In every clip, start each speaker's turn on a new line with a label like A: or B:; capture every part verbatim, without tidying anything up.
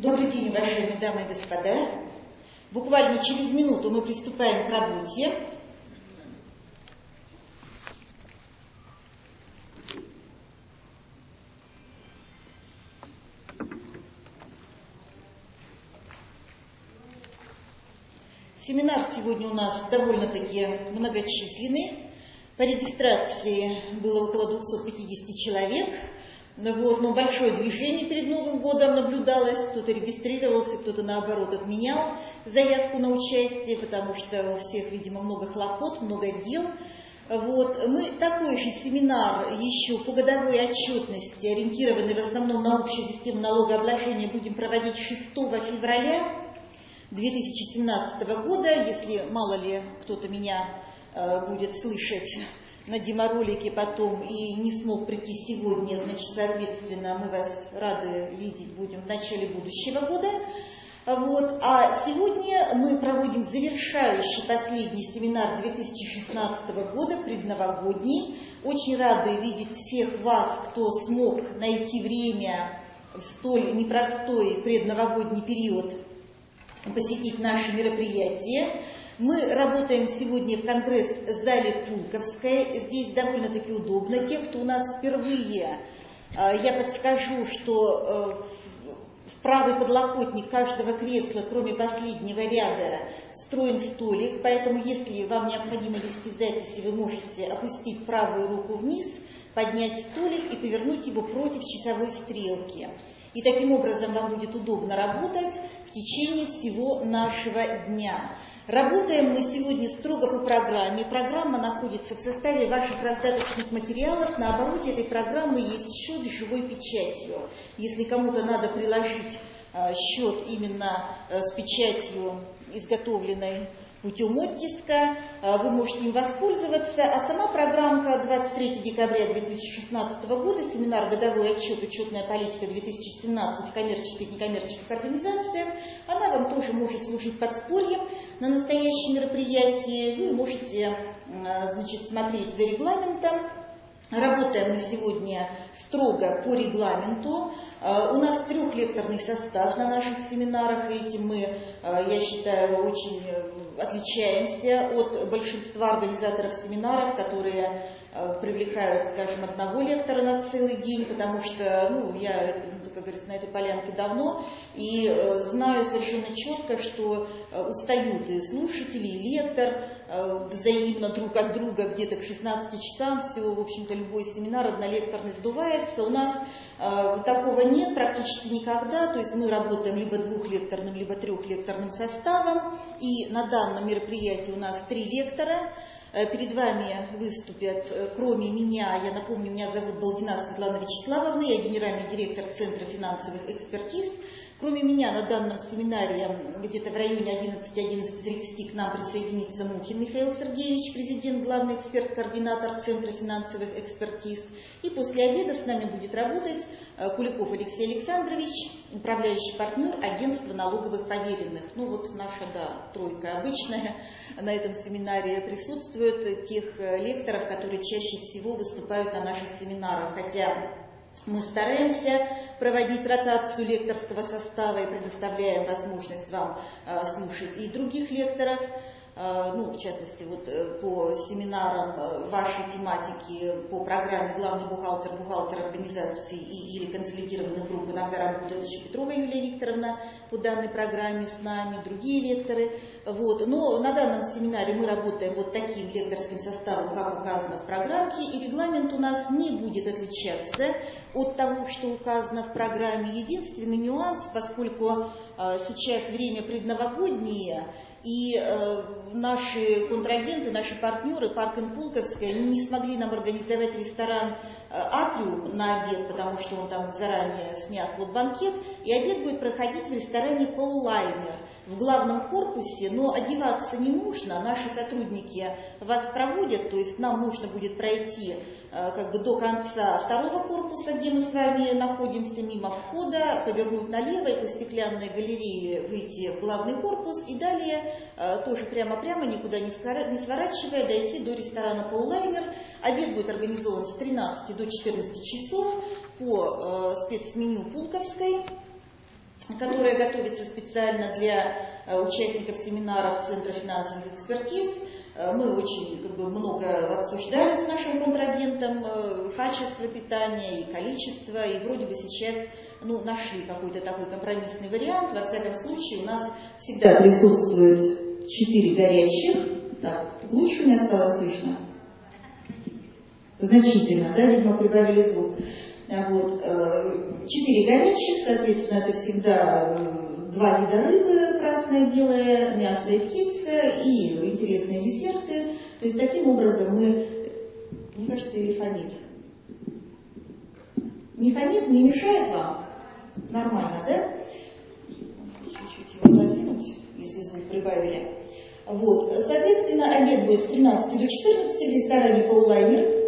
A: Добрый день, уважаемые дамы и господа. Буквально через минуту мы приступаем к работе. Семинар сегодня у нас довольно-таки многочисленный. По регистрации было около двухсот пятидесяти человек. Вот, но большое движение перед Новым годом наблюдалось. Кто-то регистрировался, кто-то наоборот отменял заявку на участие, потому что у всех, видимо, много хлопот, много дел. Вот. Мы такой же семинар еще по годовой отчетности, ориентированный в основном на общую систему налогообложения, будем проводить шестого февраля две тысячи семнадцатого года. Если мало ли кто-то меня э, будет слышать на деморолике потом и не смог прийти сегодня, значит, соответственно, мы вас рады видеть будем в начале будущего года. Вот. А сегодня мы проводим завершающий последний семинар две тысячи шестнадцатого года, предновогодний. Очень рады видеть всех вас, кто смог найти время в столь непростой предновогодний период посетить наши мероприятия. Мы работаем сегодня в конгресс-зале Пулковская. Здесь довольно-таки удобно. Те, кто у нас впервые, я подскажу, что в правый подлокотник каждого кресла, кроме последнего ряда, встроен столик. Поэтому, если вам необходимо вести записи, вы можете опустить правую руку вниз, поднять столик и повернуть его против часовой стрелки. И таким образом вам будет удобно работать в течение всего нашего дня. Работаем мы сегодня строго по программе. Программа находится в составе ваших раздаточных материалов. На обороте этой программы есть счет с живой печатью. Если кому-то надо приложить э, счет именно э, с печатью, изготовленной путем оттиска, вы можете им воспользоваться. А сама программка двадцать третьего декабря две тысячи шестнадцатого года, семинар «Годовой отчет. Учетная политика две тысячи семнадцать в коммерческих и некоммерческих организациях», она вам тоже может служить подспорьем на настоящее мероприятие. Вы можете, значит, смотреть за регламентом. Работаем мы сегодня строго по регламенту. У нас трехлекторный состав на наших семинарах, и этим мы, я считаю, очень отличаемся от большинства организаторов семинаров, которые привлекают, скажем, одного лектора на целый день, потому что, ну, я, как говорится, на этой полянке давно, и э, знаю совершенно четко, что э, устают и слушатели, и лектор, э, взаимно друг от друга где-то к шестнадцати часам, все, в общем-то, любой семинар однолекторный сдувается. У нас э, такого нет практически никогда, то есть мы работаем либо двухлекторным, либо трехлекторным составом, и на данном мероприятии у нас три лектора. Перед вами выступят, кроме меня, я напомню, меня зовут Балдина Светлана Вячеславовна, я генеральный директор Центра финансовых экспертиз. Кроме меня на данном семинаре где-то в районе одиннадцати — одиннадцати тридцати к нам присоединится Мухин Михаил Сергеевич, президент, главный эксперт-координатор Центра финансовых экспертиз. И после обеда с нами будет работать Куликов Алексей Александрович, управляющий партнер агентства налоговых поверенных. Ну вот наша, да, тройка обычная на этом семинаре присутствует, тех лекторов, которые чаще всего выступают на наших семинарах. Хотя мы стараемся проводить ротацию лекторского состава и предоставляем возможность вам э, слушать и других лекторов. Ну, в частности, вот по семинарам вашей тематики, по программе «Главный бухгалтер, бухгалтер организации и, или консолидированных групп» иногда работает еще Петрова Юлия Викторовна по данной программе с нами, другие лекторы. Вот. Но на данном семинаре мы работаем вот таким лекторским составом, как указано в программке, и регламент у нас не будет отличаться от того, что указано в программе. Единственный нюанс, поскольку э, сейчас время предновогоднее, и э, наши контрагенты, наши партнеры, Парк ин Пулковская, не смогли нам организовать ресторан э, «Атриум» на обед, потому что он там заранее снят под банкет, и обед будет проходить в ресторане «Паулайнер» в главном корпусе, но одеваться не нужно, наши сотрудники вас проводят, то есть нам нужно будет пройти э, как бы до конца второго корпуса, где мы с вами находимся, мимо входа, повернуть налево и по стеклянной галерее выйти в главный корпус, и далее тоже прямо-прямо, никуда не сворачивая, дойти до ресторана «Паулайнер». Обед будет организован с тринадцати до четырнадцати часов по спецменю Пулковской. которая готовится специально для участников семинаров Центра финансовых экспертиз. Мы очень как бы, много обсуждали с нашим контрагентом качество питания и количество, и вроде бы сейчас ну, нашли какой-то такой компромиссный вариант. Во всяком случае, у нас всегда присутствует четыре горячих. Так, лучше мне стало слышно? Значительно, да, видимо, прибавили звук. Вот. Четыре горячих, соответственно, это всегда два вида рыбы, красное, белое, мясо и птица, и интересные десерты. То есть таким образом мы, мне кажется, или фонит. Не фонит, не мешает вам? Нормально, да? Чуть-чуть его подвинуть, если звук прибавили. Вот. Соответственно, обед будет с тринадцати до четырнадцати в ресторане «Паулайнер».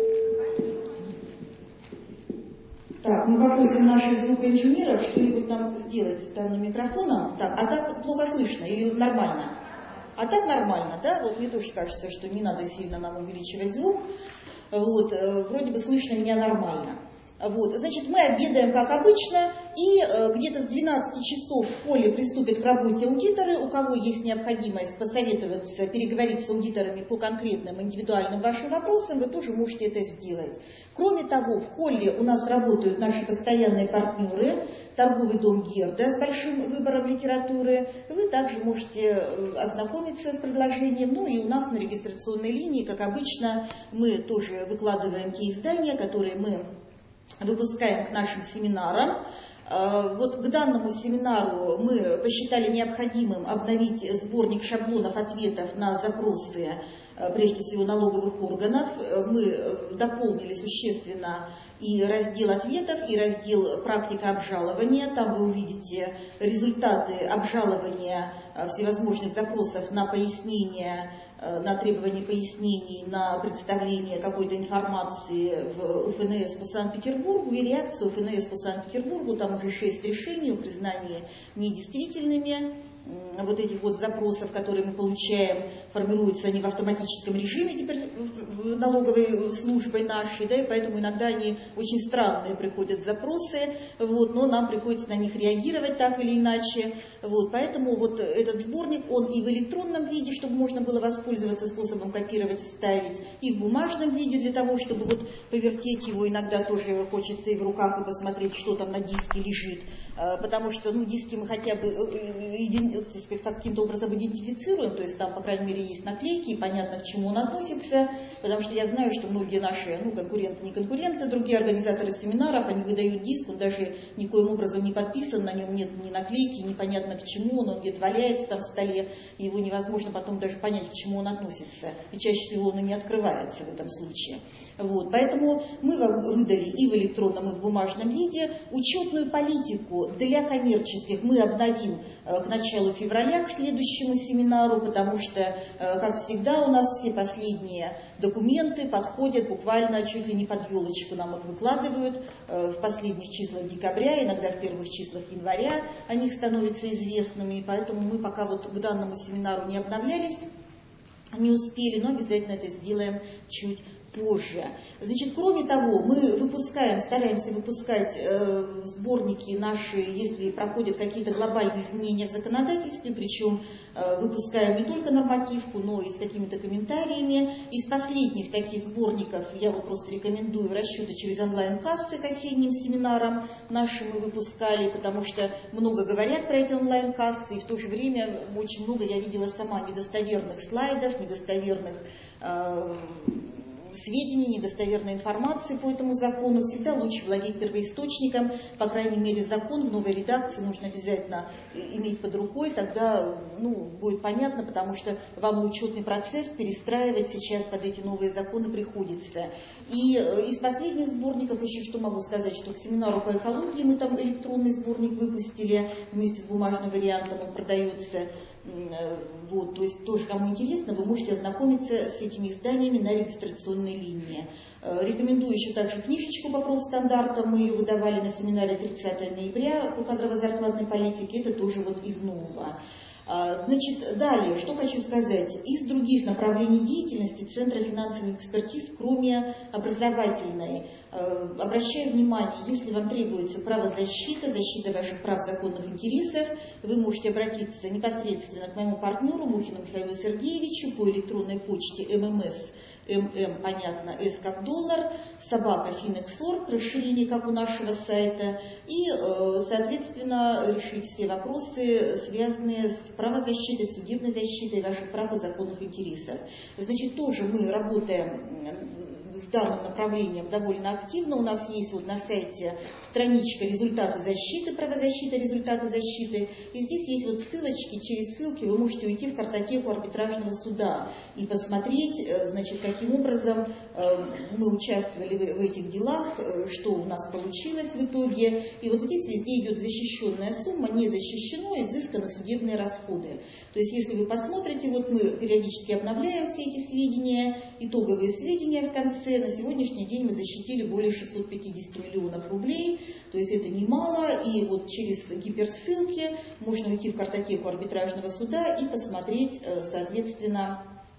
A: Так, мы попросим наших звукоинженеров что-нибудь нам сделать с данным микрофоном. Так, а так плохо слышно или нормально? А так нормально, да? Вот мне тоже кажется, что не надо сильно нам увеличивать звук. Вот, вроде бы слышно меня нормально. Вот, значит, мы обедаем, как обычно, и э, где-то с двенадцати часов в холле приступят к работе аудиторы. У кого есть необходимость посоветоваться, переговорить с аудиторами по конкретным индивидуальным вашим вопросам, вы тоже можете это сделать. Кроме того, в холле у нас работают наши постоянные партнеры, торговый дом Герда с большим выбором литературы. Вы также можете ознакомиться с предложением. Ну и у нас на регистрационной линии, как обычно, мы тоже выкладываем те издания, которые мы выпускаем к нашим семинарам. Вот к данному семинару мы посчитали необходимым обновить сборник шаблонов ответов на запросы, прежде всего, налоговых органов. Мы дополнили существенно и раздел ответов, и раздел практика обжалования. Там вы увидите результаты обжалования всевозможных запросов на пояснение, на требование пояснений, на представление какой-то информации в УФНС по Санкт-Петербургу и реакцию УФНС по Санкт-Петербургу. Там уже шесть решений о признании недействительными вот этих вот запросов, которые мы получаем, формируются они в автоматическом режиме теперь в налоговой службой нашей, да, и поэтому иногда они очень странные приходят запросы, вот, но нам приходится на них реагировать так или иначе. Вот, поэтому вот этот сборник, он и в электронном виде, чтобы можно было воспользоваться способом копировать и вставить, и в бумажном виде для того, чтобы вот повертеть его иногда тоже хочется и в руках, и посмотреть, что там на диске лежит, потому что ну, диски мы хотя бы каким-то образом идентифицируем, то есть там, по крайней мере, есть наклейки, и понятно, к чему он относится, потому что я знаю, что многие наши ну, конкуренты, не конкуренты, другие организаторы семинаров, они выдают диск, он даже никоим образом не подписан, на нем нет ни наклейки, непонятно к чему, он, он где-то валяется там в столе, и его невозможно потом даже понять, к чему он относится, и чаще всего он и не открывается в этом случае. Вот, поэтому мы вам выдали и в электронном, и в бумажном виде. Учетную политику для коммерческих мы обновим к началу февраля, к следующему семинару, потому что, как всегда, у нас все последние документы подходят буквально чуть ли не под елочку, нам их выкладывают в последних числах декабря, иногда в первых числах января о них становятся известными, поэтому мы пока вот к данному семинару не обновлялись, не успели, но обязательно это сделаем чуть позже. Значит, кроме того, мы выпускаем, стараемся выпускать э, сборники наши, если проходят какие-то глобальные изменения в законодательстве, причем э, выпускаем не только нормативку, но и с какими-то комментариями. Из последних таких сборников я вот просто рекомендую расчеты через онлайн-кассы к осенним семинарам нашим мы выпускали, потому что много говорят про эти онлайн-кассы, и в то же время очень много я видела сама недостоверных слайдов, недостоверных э, сведений, недостоверной информации по этому закону. Всегда лучше владеть первоисточником, по крайней мере, закон в новой редакции нужно обязательно иметь под рукой, тогда ну, будет понятно, потому что вам учетный процесс перестраивать сейчас под эти новые законы приходится. И из последних сборников еще что могу сказать, что к семинару по экологии мы там электронный сборник выпустили вместе с бумажным вариантом, он продается. Вот, то есть тоже, кому интересно, вы можете ознакомиться с этими изданиями на регистрационной линии. Рекомендую еще также книжечку по профстандартам, мы ее выдавали на семинаре тридцатого ноября по кадрово-зарплатной политике, это тоже вот из нового. Значит, далее, что хочу сказать. Из других направлений деятельности Центра финансовых экспертиз, кроме образовательной, обращаю внимание, если вам требуется правозащита, защита ваших прав, законных интересов, вы можете обратиться непосредственно к моему партнеру Мухину Михаилу Сергеевичу по электронной почте ММС, ММ, понятно, С как доллар, собака Финекс.орг, расширение, как у нашего сайта, и, соответственно, решить все вопросы, связанные с правозащитой, судебной защитой ваших прав и законных интересов. Значит, тоже мы работаем с данным направлением довольно активно. У нас есть вот на сайте страничка «Результаты защиты», правозащита, результаты защиты. И здесь есть вот ссылочки, через ссылки вы можете уйти в картотеку арбитражного суда и посмотреть, значит, каким образом мы участвовали в этих делах, что у нас получилось в итоге. И вот здесь везде идет защищенная сумма, не защищено и взысканы судебные расходы. То есть, если вы посмотрите, вот мы периодически обновляем все эти сведения, итоговые сведения в конце. На сегодняшний день мы защитили более шестисот пятидесяти миллионов рублей, то есть это немало, и вот через гиперссылки можно уйти в картотеку арбитражного суда и посмотреть, соответственно,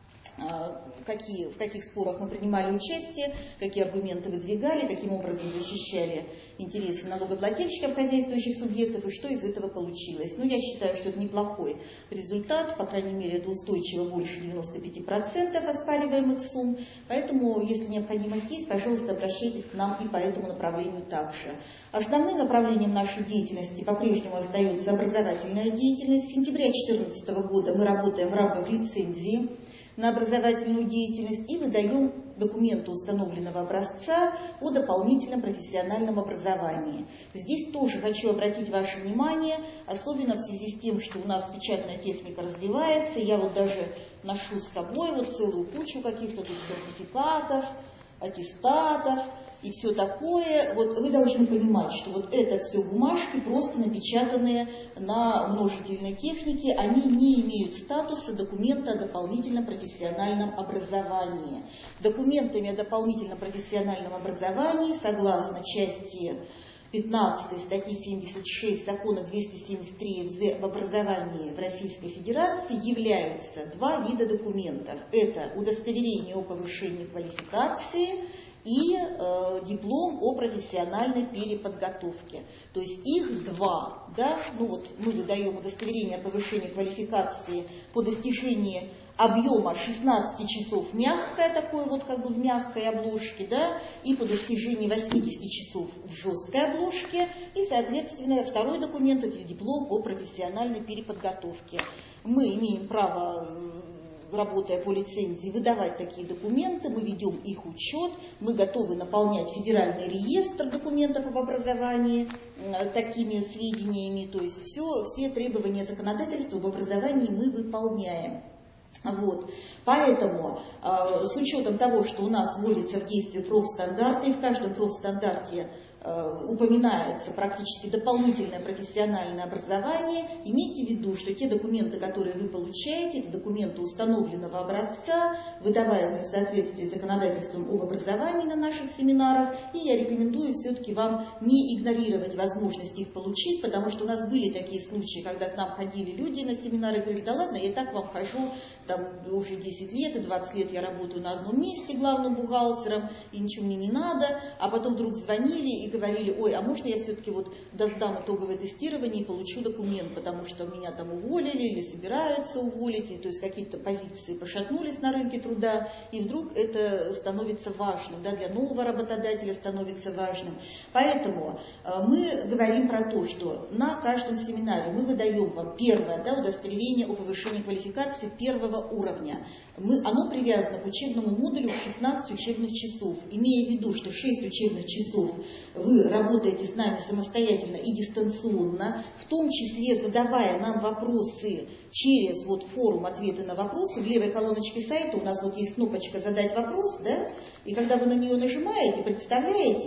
A: какие, в каких спорах мы принимали участие, какие аргументы выдвигали, каким образом защищали интересы налогоплательщиков, хозяйствующих субъектов, и что из этого получилось. Ну, я считаю, что это неплохой результат, по крайней мере, это устойчиво больше девяноста пяти процентов оспариваемых сумм, поэтому, если необходимость есть, пожалуйста, обращайтесь к нам и по этому направлению также. Основным направлением нашей деятельности по-прежнему остается образовательная деятельность. С сентября две тысячи четырнадцатого года мы работаем в рамках лицензии на образовательную деятельность и выдаем документы установленного образца о дополнительном профессиональном образовании. Здесь тоже хочу обратить ваше внимание, особенно в связи с тем, что у нас печатная техника развивается. Я вот даже ношу с собой вот целую кучу каких-то тут сертификатов, аттестатов и все такое. Вот вы должны понимать, что вот это все бумажки, просто напечатанные на множительной технике, они не имеют статуса документа о дополнительном профессиональном образовании. Документами о дополнительном профессиональном образовании, согласно части пятнадцатой статьи семьдесят шесть закона двести семьдесят три эф зэ об образовании в Российской Федерации, являются два вида документов. Это удостоверение о повышении квалификации и э, диплом о профессиональной переподготовке. То есть их два. Да? Ну вот мы выдаем удостоверение о повышении квалификации по достижении объема шестнадцати часов мягкое, такое вот как бы в мягкой обложке, да, и по достижении восьмидесяти часов в жесткой обложке, и, соответственно, второй документ – это диплом о профессиональной переподготовке. Мы имеем право, работая по лицензии, выдавать такие документы, мы ведем их учет, мы готовы наполнять федеральный реестр документов об образовании такими сведениями, то есть все, все требования законодательства об образовании мы выполняем. Вот. Поэтому, э, с учетом того, что у нас вводится в действие профстандарты, и в каждом профстандарте э, упоминается практически дополнительное профессиональное образование, имейте в виду, что те документы, которые вы получаете, это документы установленного образца, выдаваемые в соответствии с законодательством об образовании на наших семинарах, и я рекомендую все-таки вам не игнорировать возможность их получить, потому что у нас были такие случаи, когда к нам ходили люди на семинары и говорили: да ладно, я и так вам хожу, там уже десять лет и двадцать лет я работаю на одном месте главным бухгалтером, и ничего мне не надо, а потом вдруг звонили и говорили: ой, а можно я все-таки вот сдам итоговое тестирование и получу документ, потому что меня там уволили или собираются уволить, и, то есть какие-то позиции пошатнулись на рынке труда, и вдруг это становится важным, да, для нового работодателя становится важным. Поэтому э, мы говорим про то, что на каждом семинаре мы выдаем вам первое, да, удостоверение о повышении квалификации первого уровня. Мы, оно привязано к учебному модулю в шестнадцать учебных часов, имея в виду, что шесть учебных часов вы работаете с нами самостоятельно и дистанционно, в том числе задавая нам вопросы через вот форум «Ответы на вопросы». В левой колоночке сайта у нас вот есть кнопочка «Задать вопрос», да? И когда вы на нее нажимаете, представляетесь,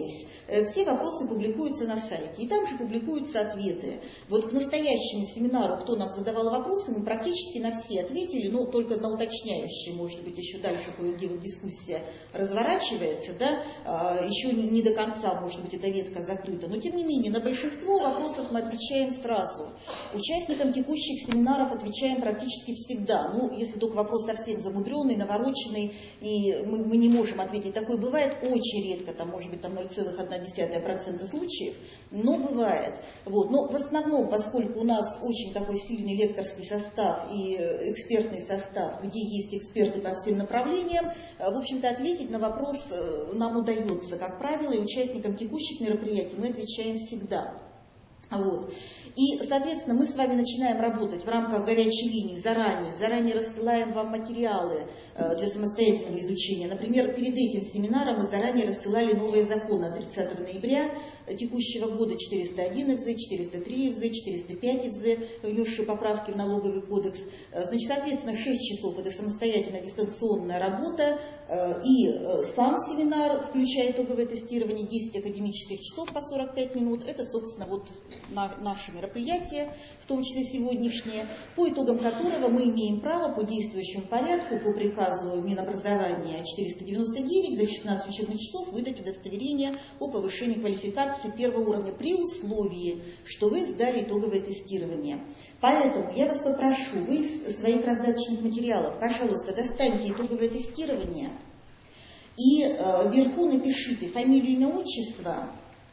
A: все вопросы публикуются на сайте, и там же публикуются ответы. Вот к настоящему семинару, кто нам задавал вопросы, мы практически на все ответили, но только на уточняющие, может быть, еще дальше кое-где вот дискуссия разворачивается, да, еще не до конца, может быть, эта ветка закрыта, но тем не менее на большинство вопросов мы отвечаем сразу. Участникам текущих семинаров отвечаем практически всегда, ну, если только вопрос совсем замудренный, навороченный, и мы, мы не можем ответить. Такое бывает очень редко, там, может быть, там ноль целых одна десятая процента случаев, но бывает. Вот. Но в основном, поскольку у нас очень такой сильный лекторский состав и экспертный состав, где есть эксперты по всем направлениям, в общем-то, ответить на вопрос нам удается, как правило, и участникам текущих мероприятий мы отвечаем всегда. Вот. И, соответственно, мы с вами начинаем работать в рамках горячей линии заранее, заранее рассылаем вам материалы э, для самостоятельного изучения. Например, перед этим семинаром мы заранее рассылали новые законы от тридцатого ноября текущего года, четыреста один ФЗ, четыреста три ФЗ, четыреста пять ФЗ, внесшие поправки в налоговый кодекс. Значит, соответственно, шесть часов это самостоятельная дистанционная работа, э, и э, сам семинар, включая итоговое тестирование, десять академических часов по сорок пять минут, это, собственно, вот на наше мероприятие, в том числе сегодняшнее, по итогам которого мы имеем право по действующему порядку, по приказу Минобразования четыреста девяносто девять за шестнадцать учебных часов выдать удостоверение о повышении квалификации первого уровня при условии, что вы сдали итоговое тестирование. Поэтому я вас попрошу, вы из своих раздаточных материалов, пожалуйста, достаньте итоговое тестирование и э, вверху напишите фамилию, имя, отчество,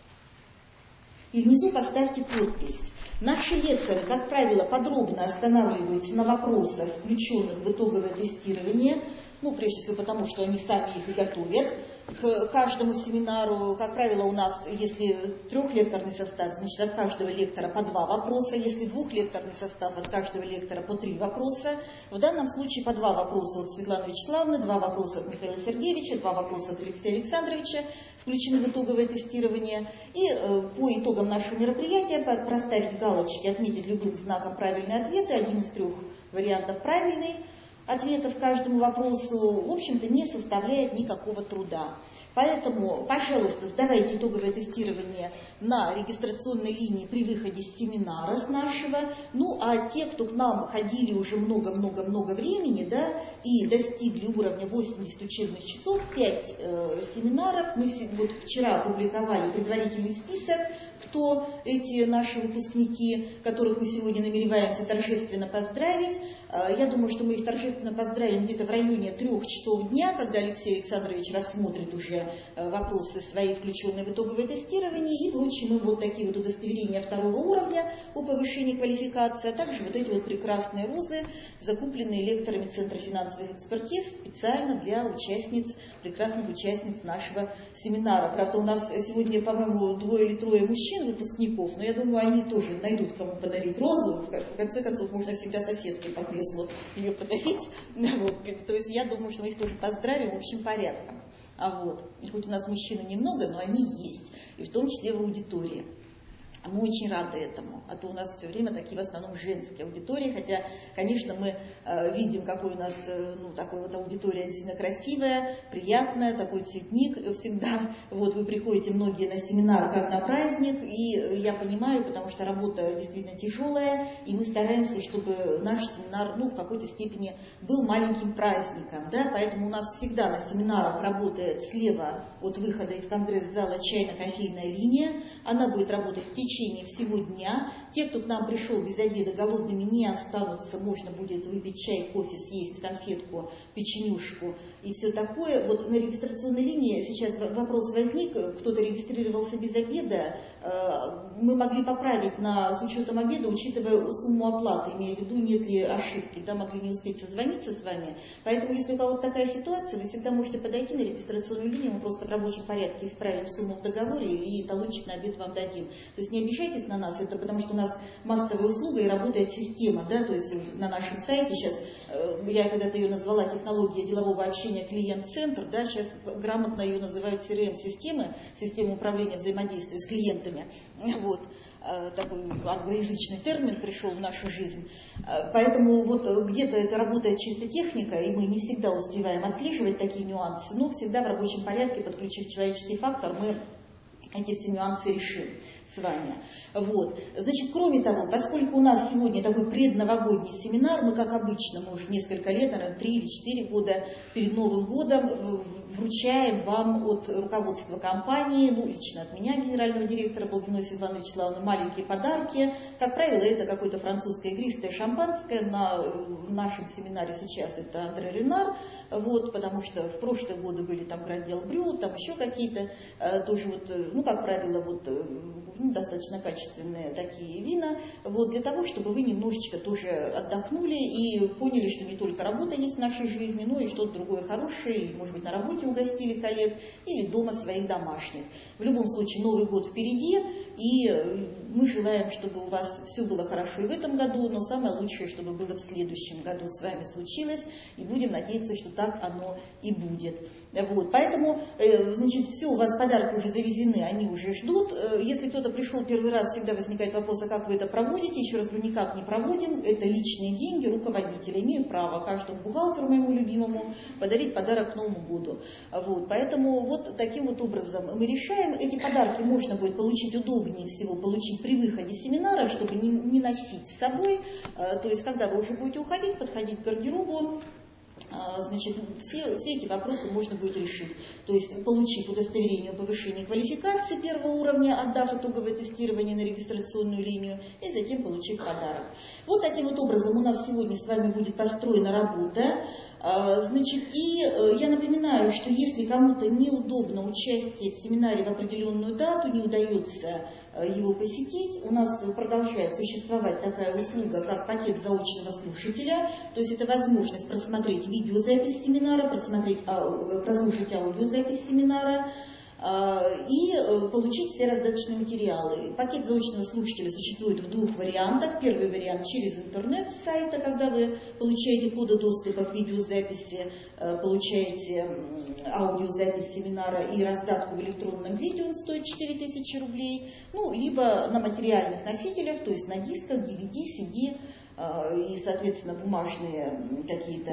A: и внизу поставьте подпись. Наши лекторы, как правило, подробно останавливаются на вопросах, включенных в итоговое тестирование, ну, прежде всего потому, что они сами их и готовят к каждому семинару. Как правило, у нас, если трехлекторный состав, значит, от каждого лектора по два вопроса, если двухлекторный состав, от каждого лектора по три вопроса. В данном случае по два вопроса от Светланы Вячеславовны, два вопроса от Михаила Сергеевича, два вопроса от Алексея Александровича включены в итоговое тестирование. И э, по итогам нашего мероприятия проставить галочки, отметить любым знаком правильные ответы, один из трех вариантов правильный. Ответов к каждому вопросу, в общем-то, не составляет никакого труда. Поэтому, пожалуйста, сдавайте итоговое тестирование на регистрационной линии при выходе с семинара с нашего. Ну, а те, кто к нам ходили уже много-много-много времени, да, и достигли уровня восемьдесят учебных часов, пять э, семинаров, мы вот вчера опубликовали предварительный список, кто эти наши выпускники, которых мы сегодня намереваемся торжественно поздравить. Я думаю, что мы их торжественно поздравим где-то в районе трех часов дня, когда Алексей Александрович рассмотрит уже вопросы свои, включенные в итоговое тестирование, и вручим им вот такие вот удостоверения второго уровня по повышению квалификации, а также вот эти вот прекрасные розы, закупленные лекторами Центра финансовых экспертиз специально для участниц, прекрасных участниц нашего семинара. Правда, у нас сегодня, по-моему, двое или трое мужчин, выпускников, но я думаю, они тоже найдут, кому подарить розу. В конце концов, можно всегда соседке по креслу ее подарить. Вот. То есть я думаю, что мы их тоже поздравим общим порядком. А вот. И хоть у нас мужчин немного, но они есть. И в том числе в аудитории. Мы очень рады этому, а то у нас все время такие в основном женские аудитории, хотя, конечно, мы э, видим, какой у нас, э, ну, такой вот аудитория действительно красивая, приятная, такой цветник всегда. Вот вы приходите многие на семинар как на праздник, и я понимаю, потому что работа действительно тяжелая, и мы стараемся, чтобы наш семинар, ну, в какой-то степени был маленьким праздником, да, поэтому у нас всегда на семинарах работает слева от выхода из конгресс-зала чайно-кофейная линия, она будет работать в течение В течение всего дня. Те, кто к нам пришел без обеда, голодными не останутся, можно будет выпить чай, кофе, съесть конфетку, печенюшку и все такое. Вот на регистрационной линии сейчас вопрос возник, кто-то регистрировался без обеда, мы могли поправить на, с учетом обеда, учитывая сумму оплаты, имея в виду, нет ли ошибки, да, могли не успеть созвониться с вами. Поэтому, если у кого-то такая ситуация, вы всегда можете подойти на регистрационную линию, мы просто в рабочем порядке исправим сумму в договоре и талончик на обед вам дадим. То есть не обижайтесь на нас, это потому что у нас массовая услуга и работает система, да, то есть на нашем сайте сейчас, я когда-то ее назвала технология делового общения клиент-центр, да, сейчас грамотно ее называют си эр эм-системы, система управления взаимодействием с клиентами. Вот, такой англоязычный термин пришел в нашу жизнь. Поэтому вот где-то это работает чисто техника, и мы не всегда успеваем отслеживать такие нюансы, но всегда в рабочем порядке, подключив человеческий фактор, мы эти все нюансы решим с вами. Вот. Значит, кроме того, поскольку у нас сегодня такой предновогодний семинар, мы, как обычно, мы уже несколько лет, наверное, три или четыре года перед Новым годом вручаем вам от руководства компании, ну, лично от меня, генерального директора Балдиной Светланы Вячеславовны, маленькие подарки. Как правило, это какое-то французское игристое шампанское. На нашем семинаре сейчас это Андре Ренар, вот, потому что в прошлые годы были там Грандел Брю, там еще какие-то, тоже вот, ну, как правило, вот, ну, достаточно качественные такие вина, вот, для того, чтобы вы немножечко тоже отдохнули и поняли, что не только работа есть в нашей жизни, но и что-то другое хорошее, или, может быть, на работе угостили коллег, или дома своих домашних. В любом случае, Новый год впереди, и мы желаем, чтобы у вас все было хорошо и в этом году, но самое лучшее, чтобы было в следующем году с вами случилось, и будем надеяться, что так оно и будет. Вот, поэтому, значит, все, у вас подарки уже завезены, они уже ждут. Если кто-то пришел первый раз, всегда возникает вопрос, а как вы это проводите? Еще раз говорю, никак не проводим. Это личные деньги руководителя. Имею право каждому бухгалтеру моему любимому подарить подарок к Новому году. Вот, поэтому вот таким вот образом мы решаем. Эти подарки можно будет получить, удобнее всего получить при выходе с семинара, чтобы не, не носить с собой. То есть, когда вы уже будете уходить, подходить к гардеробу, значит, все, все эти вопросы можно будет решить. То есть, получив удостоверение о повышении квалификации первого уровня, отдав итоговое тестирование на регистрационную линию, и затем получив подарок. Вот таким вот образом у нас сегодня с вами будет построена работа. Значит, и я напоминаю, что если кому-то неудобно участие в семинаре в определенную дату, не удается его посетить, у нас продолжает существовать такая услуга, как пакет заочного слушателя, то есть это возможность просмотреть видеозапись семинара, просмотреть, прослушать аудиозапись семинара, и получить все раздаточные материалы. Пакет заочного слушателя существует в двух вариантах. Первый вариант через интернет с сайта, когда вы получаете коды доступа к видеозаписи, получаете аудиозапись семинара и раздатку в электронном виде, он стоит четыре тысячи рублей. Ну, либо на материальных носителях, то есть на дисках, ди ви ди, си ди и, соответственно, бумажные какие-то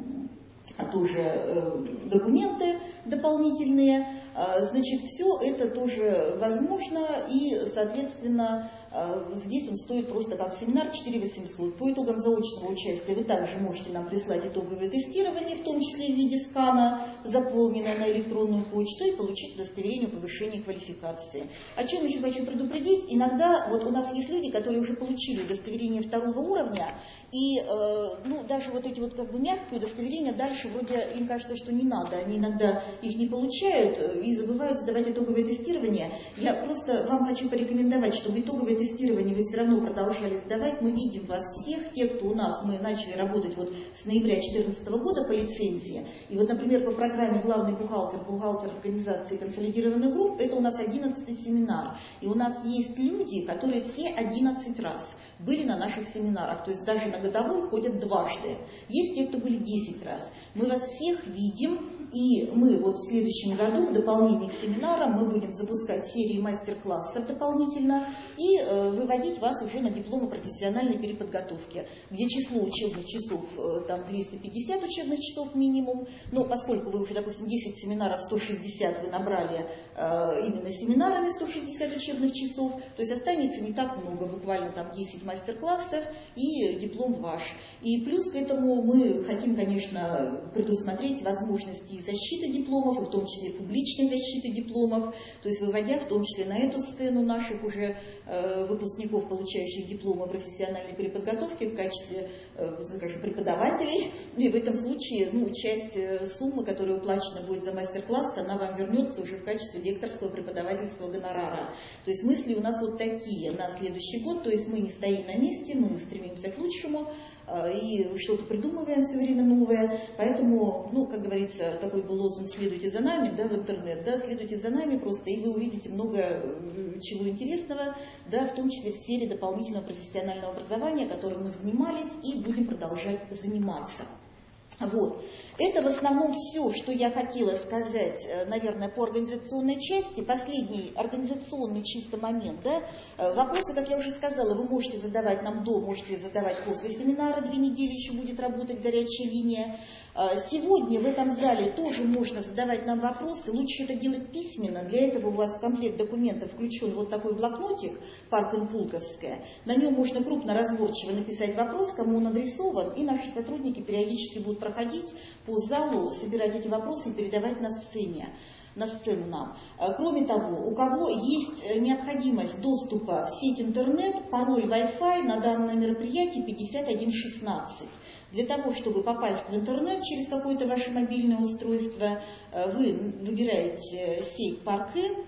A: тоже э, документы дополнительные. Э, значит, все это тоже возможно, и, соответственно, э, здесь он стоит просто как семинар четыре тысячи восемьсот. По итогам заочного участия вы также можете нам прислать итоговое тестирование, в том числе в виде скана, заполненное на электронную почту, и получить удостоверение о повышении квалификации. О чем еще хочу предупредить, иногда вот у нас есть люди, которые уже получили удостоверение второго уровня, и э, ну, даже вот эти вот как бы мягкие удостоверения дальше вроде им кажется, что не надо, они иногда их не получают и забывают сдавать итоговое тестирование. Я просто вам хочу порекомендовать, чтобы итоговое тестирование вы все равно продолжали сдавать. Мы видим вас всех, тех, кто у нас, мы начали работать вот с ноября две тысячи четырнадцатого года по лицензии. И вот, например, по программе «Главный бухгалтер», бухгалтер организации консолидированных групп, это у нас одиннадцатый семинар. И у нас есть люди, которые все одиннадцать раз были на наших семинарах, то есть даже на годовой ходят дважды. Есть те, кто были десять раз. Мы вас всех видим, и мы вот в следующем году в дополнение к семинарам мы будем запускать серию мастер-классов дополнительно и э, выводить вас уже на дипломы профессиональной переподготовки, где число учебных часов э, там двести пятьдесят учебных часов минимум, но поскольку вы уже, допустим, десять семинаров, сто шестьдесят вы набрали э, именно семинарами сто шестьдесят учебных часов, то есть останется не так много, буквально там десять мастер-классов и диплом ваш. И плюс к этому мы хотим, конечно, предусмотреть возможности защиты дипломов, и в том числе публичной защиты дипломов, то есть выводя в том числе на эту сцену наших уже э, выпускников, получающих дипломы профессиональной переподготовки в качестве, э, скажем, преподавателей. И в этом случае ну, часть э, суммы, которая уплачена будет за мастер-класс, она вам вернется уже в качестве лекторского преподавательского гонорара. То есть мысли у нас вот такие на следующий год, то есть мы не стоим на месте, мы стремимся к лучшему э, и что-то придумываем все время новое, поэтому, ну, как говорится, такой был лозунг «следуйте за нами», да, в интернет, да, следуйте за нами просто, и вы увидите много чего интересного, да, в том числе в сфере дополнительного профессионального образования, которым мы занимались и будем продолжать заниматься. Вот. Это в основном все, что я хотела сказать, наверное, по организационной части. Последний организационный чисто момент. Да? Вопросы, как я уже сказала, вы можете задавать нам до, можете задавать после семинара. Две недели еще будет работать горячая линия. Сегодня в этом зале тоже можно задавать нам вопросы. Лучше это делать письменно. Для этого у вас в комплект документов включен вот такой блокнотик «Паркин-Пулковская». На нем можно крупно, разборчиво написать вопрос, кому он адресован, и наши сотрудники периодически будут проходить по залу, собирать эти вопросы и передавать на сцене, на сцену нам. Кроме того, у кого есть необходимость доступа в сеть интернет, пароль Wi-Fi на данное мероприятие пятьдесят один шестнадцать. Для того, чтобы попасть в интернет через какое-то ваше мобильное устройство, вы выбираете сеть Парк-Ин,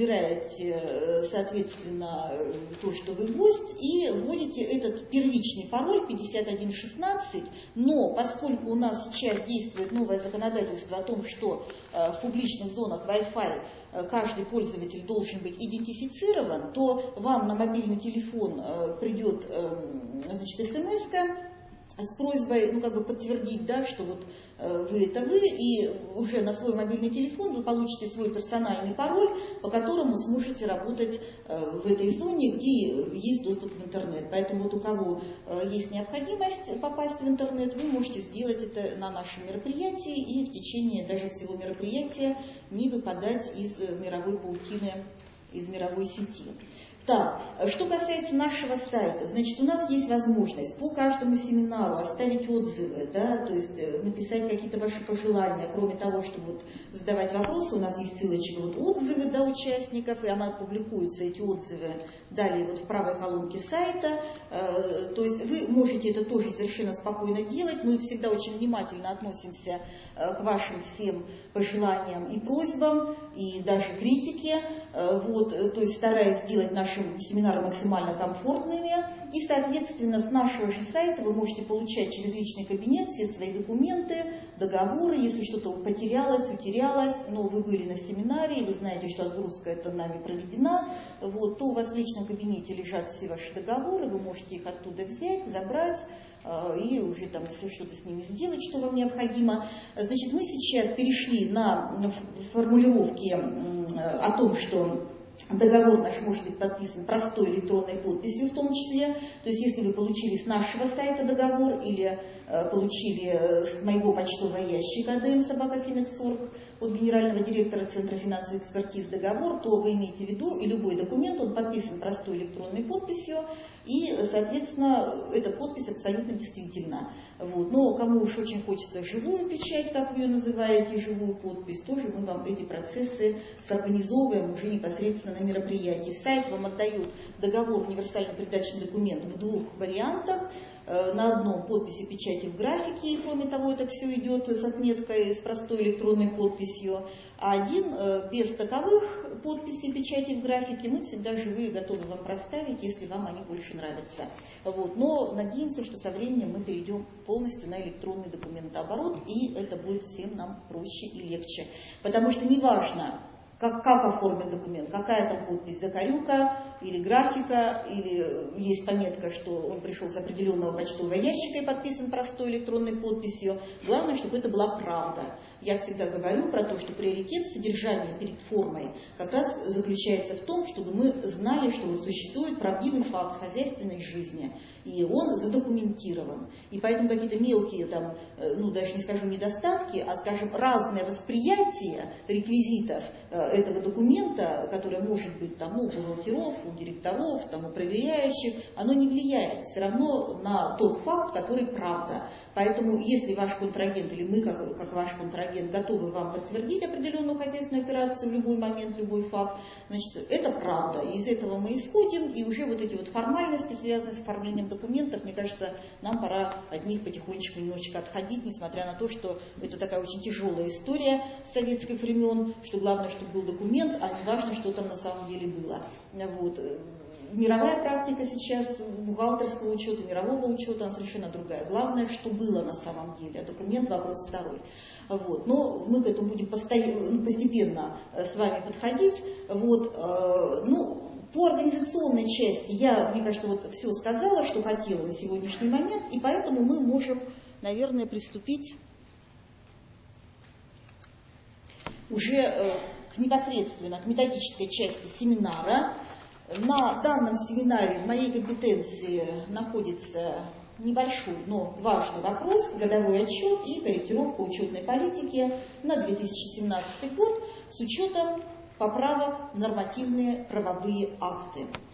A: выбираете, соответственно, то, что вы гость, и вводите этот первичный пароль пятьдесят один шестнадцать, но поскольку у нас сейчас действует новое законодательство о том, что в публичных зонах Wi-Fi каждый пользователь должен быть идентифицирован, то вам на мобильный телефон придет, значит, смс-ка с просьбой, ну, как бы подтвердить, да, что вот э, вы это вы, и уже на свой мобильный телефон вы получите свой персональный пароль, по которому сможете работать э, в этой зоне, где есть доступ в интернет. Поэтому вот у кого э, есть необходимость попасть в интернет, вы можете сделать это на нашем мероприятии и в течение даже всего мероприятия не выпадать из мировой паутины, из мировой сети. Так, что касается нашего сайта, значит, у нас есть возможность по каждому семинару оставить отзывы, да, то есть написать какие-то ваши пожелания, кроме того, чтобы вот задавать вопросы, у нас есть ссылочка, вот отзывы, да, участников, и она публикуется, эти отзывы, далее вот в правой колонке сайта, э, то есть вы можете это тоже совершенно спокойно делать, мы всегда очень внимательно относимся э, к вашим всем пожеланиям и просьбам, и даже критике, э, вот, то есть стараясь сделать наши семинары максимально комфортными, и, соответственно, с нашего же сайта вы можете получать через личный кабинет все свои документы, договоры, если что-то потерялось, утерялось, но вы были на семинаре, и вы знаете, что отгрузка это нами проведена, вот, то у вас в личном кабинете лежат все ваши договоры, вы можете их оттуда взять, забрать, и уже там что-то с ними сделать, что вам необходимо. Значит, мы сейчас перешли на формулировки о том, что договор наш может быть подписан простой электронной подписью в том числе. То есть если вы получили с нашего сайта договор или э, получили с моего почтового ящика эй ди эм собака финекс точка орг от генерального директора Центра финансовой экспертизы договор, то вы имеете в виду, и любой документ, он подписан простой электронной подписью, и, соответственно, эта подпись абсолютно действительна. Вот. Но кому уж очень хочется живую печать, как вы ее называете, живую подпись, тоже мы вам эти процессы сорганизовываем уже непосредственно на мероприятии. Сайт вам отдает договор универсально-передачный документ в двух вариантах. На одном подписи, печати в графике, и кроме того это все идет с отметкой, с простой электронной подписью, а один без таковых подписей, печати в графике мы всегда живые готовы вам проставить, если вам они больше нравятся. Вот. Но надеемся, что со временем мы перейдем полностью на электронный документооборот, и это будет всем нам проще и легче. Потому что неважно, Как, как оформлен документ, какая там подпись, закорюка или графика, или есть пометка, что он пришел с определенного почтового ящика и подписан простой электронной подписью. Главное, чтобы это была правда. Я всегда говорю про то, что приоритет содержания перед формой как раз заключается в том, чтобы мы знали, что вот существует правдивый факт хозяйственной жизни, и он задокументирован. И поэтому какие-то мелкие, там, ну даже не скажу недостатки, а скажем разное восприятие реквизитов этого документа, которое может быть там, у бухгалтеров, у директоров, там, у проверяющих, оно не влияет все равно на тот факт, который правда. Поэтому если ваш контрагент или мы, как, как ваш контрагент, готовы вам подтвердить определенную хозяйственную операцию в любой момент, любой факт, значит, это правда. Из этого мы исходим, и уже вот эти вот формальности, связанные с оформлением документов, мне кажется, нам пора от них потихонечку немножечко отходить, несмотря на то, что это такая очень тяжелая история советских времен, что главное, чтобы был документ, а не важно, что там на самом деле было. Вот. Мировая практика сейчас бухгалтерского учета, мирового учета, она совершенно другая. Главное, что было на самом деле. А документ — вопрос второй. Вот. Но мы к этому будем постоянно, постепенно с вами подходить. Вот. Ну, по организационной части я, мне кажется, вот все сказала, что хотела на сегодняшний момент, и поэтому мы можем, наверное, приступить уже к непосредственно к методической части семинара. На данном семинаре в моей компетенции находится небольшой, но важный вопрос, годовой отчет и корректировка учетной политики на две тысячи семнадцатый год с учетом поправок в нормативные правовые акты.